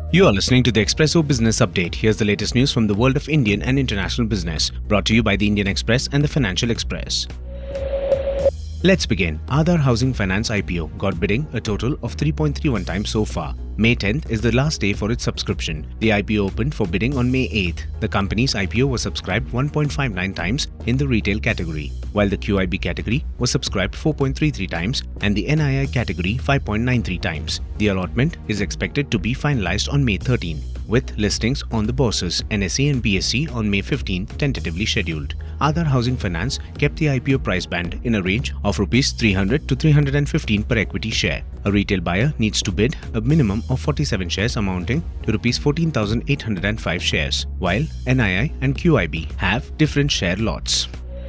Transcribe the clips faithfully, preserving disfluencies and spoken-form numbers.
You are listening to the Expresso Business Update. Here's the latest news from the world of Indian and international business, brought to you by the Indian Express and the Financial Express. Let's begin. Aadhar Housing Finance I P O got bidding a total of three point three one times so far. May tenth is the last day for its subscription. The I P O opened for bidding on May eighth. The company's I P O was subscribed one point five nine times in the retail category, while the Q I B category was subscribed four point three three times and the N I I category five point nine three times. The allotment is expected to be finalized on May thirteenth, with listings on the bourses N S E and B S E on May fifteenth tentatively scheduled. Aadhar Housing Finance kept the I P O price band in a range of rupees three hundred to three hundred fifteen per equity share. A retail buyer needs to bid a minimum of forty-seven shares amounting to rupees fourteen thousand eight hundred five shares, while N I I and Q I B have different share lots.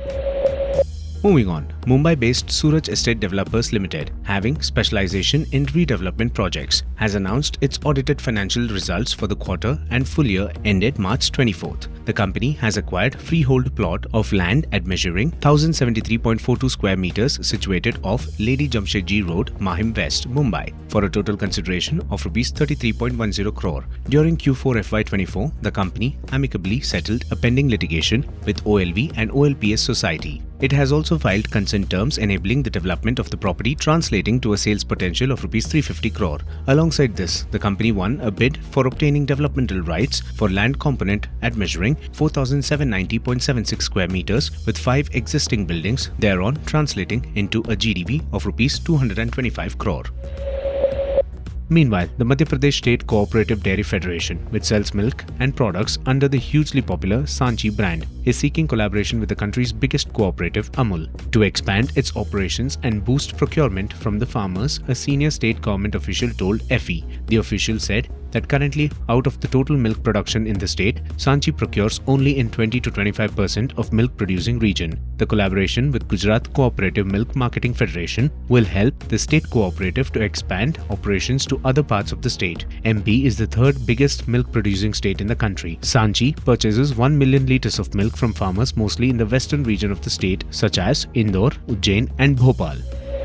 Moving on, Mumbai-based Suraj Estate Developers Limited, having specialization in redevelopment projects, has announced its audited financial results for the quarter and full year ended March twenty-fourth. The company has acquired freehold plot of land at measuring one thousand seventy-three point four two square meters situated off Lady Jamshedji Road, Mahim West, Mumbai, for a total consideration of rupees thirty-three point one zero crore. During Q four F Y twenty-four, the company amicably settled a pending litigation with O L V and O L P S Society. It has also filed consent terms enabling the development of the property, translating to a sales potential of rupees three hundred fifty crore. Alongside this, the company won a bid for obtaining developmental rights for land component at measuring four thousand seven hundred ninety point seven six square meters with five existing buildings, thereon translating into a G D V of rupees two hundred twenty-five crore. Meanwhile, the Madhya Pradesh State Cooperative Dairy Federation, which sells milk and products under the hugely popular Sanchi brand, is seeking collaboration with the country's biggest cooperative, Amul, to expand its operations and boost procurement from the farmers, a senior state government official told F E. The official said that currently, out of the total milk production in the state, Sanchi procures only in twenty to twenty-five percent of milk producing region. The collaboration with Gujarat Cooperative Milk Marketing Federation will help the state cooperative to expand operations to other parts of the state. M P is the third biggest milk producing state in the country. Sanchi purchases one million litres of milk from farmers mostly in the western region of the state, such as Indore, Ujjain and Bhopal.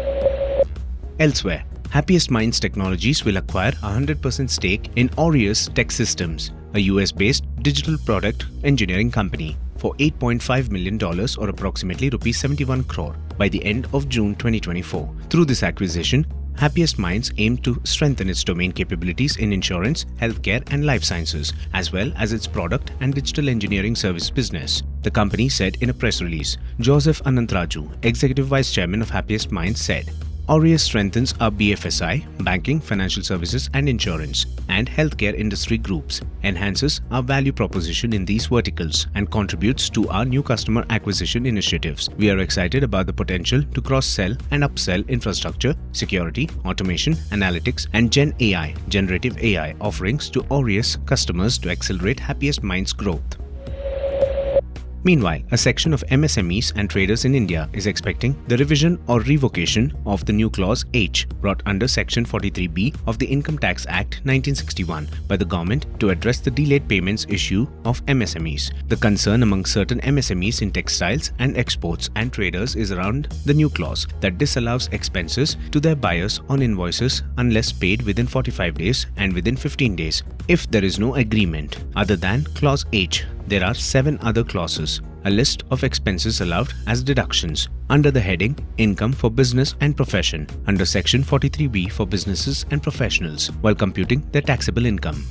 Elsewhere, Happiest Minds Technologies will acquire a one hundred percent stake in Aureus Tech Systems, a U S-based digital product engineering company, for eight point five million dollars or approximately rupees seventy-one crore by the end of June twenty twenty-four. Through this acquisition, Happiest Minds aim to strengthen its domain capabilities in insurance, healthcare and life sciences, as well as its product and digital engineering service business. The company said in a press release. Joseph Anantraju, Executive Vice Chairman of Happiest Minds, said, Aureus strengthens our B F S I, banking, financial services and insurance, and healthcare industry groups, enhances our value proposition in these verticals, and contributes to our new customer acquisition initiatives. We are excited about the potential to cross-sell and upsell infrastructure, security, automation, analytics, and Gen A I, generative A I offerings to Aureus customers to accelerate Happiest Minds growth. Meanwhile, a section of M S M Es and traders in India is expecting the revision or revocation of the new Clause H brought under Section forty-three B of the Income Tax Act nineteen sixty-one by the government to address the delayed payments issue of M S M Es. The concern among certain M S M Es in textiles and exports and traders is around the new clause that disallows expenses to their buyers on invoices unless paid within forty-five days and within fifteen days if there is no agreement. Other than Clause H, there are seven other clauses, a list of expenses allowed as deductions under the heading Income for Business and Profession, under Section forty-three B for businesses and professionals, while computing their taxable income.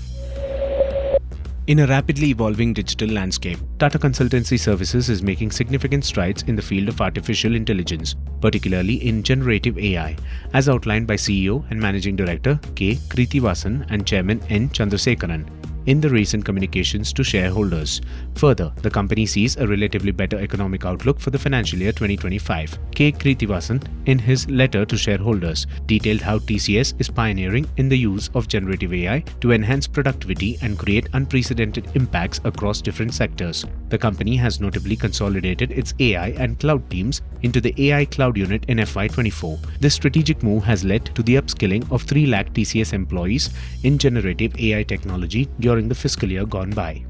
In a rapidly evolving digital landscape, Tata Consultancy Services is making significant strides in the field of artificial intelligence, particularly in generative A I, as outlined by C E O and Managing Director K. Krithivasan and Chairman N. Chandrasekaran in the recent communications to shareholders. Further, the company sees a relatively better economic outlook for the financial year twenty twenty-five. K. Krithivasan, in his letter to shareholders, detailed how T C S is pioneering in the use of generative A I to enhance productivity and create unprecedented impacts across different sectors. The company has notably consolidated its A I and cloud teams into the A I Cloud Unit in F Y twenty-four. This strategic move has led to the upskilling of three lakh T C S employees in generative A I technology during the fiscal year gone by.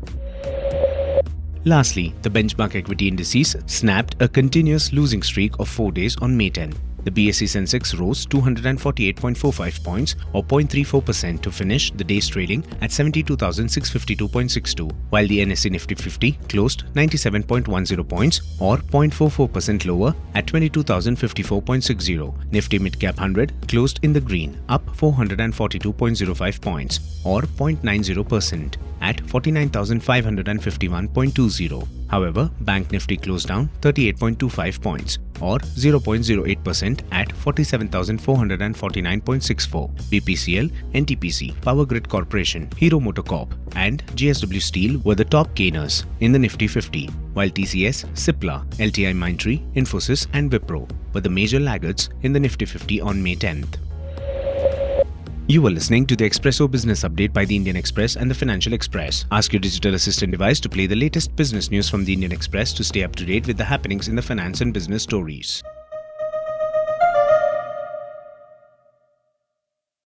Lastly, the benchmark equity indices snapped a continuous losing streak of four days on May tenth. The B S E Sensex rose two hundred forty-eight point four five points or zero point three four percent to finish the day's trading at seventy-two thousand six hundred fifty-two point six two, while the N S E Nifty fifty closed ninety-seven point one zero points or zero point four four percent lower at twenty-two thousand fifty-four point six zero. Nifty Midcap one hundred closed in the green, up four hundred forty-two point zero five points or zero point nine zero percent at forty-nine thousand five hundred fifty-one point two zero. However, Bank Nifty closed down thirty-eight point two five points or zero point zero eight percent at forty-seven thousand four hundred forty-nine point six four. B P C L, N T P C, Power Grid Corporation, Hero MotoCorp and J S W Steel were the top gainers in the Nifty fifty, while T C S, Cipla, L T I Mindtree, Infosys and Wipro were the major laggards in the Nifty fifty on May tenth. You are listening to the Expresso Business Update by the Indian Express and the Financial Express. Ask your digital assistant device to play the latest business news from the Indian Express to stay up to date with the happenings in the finance and business stories.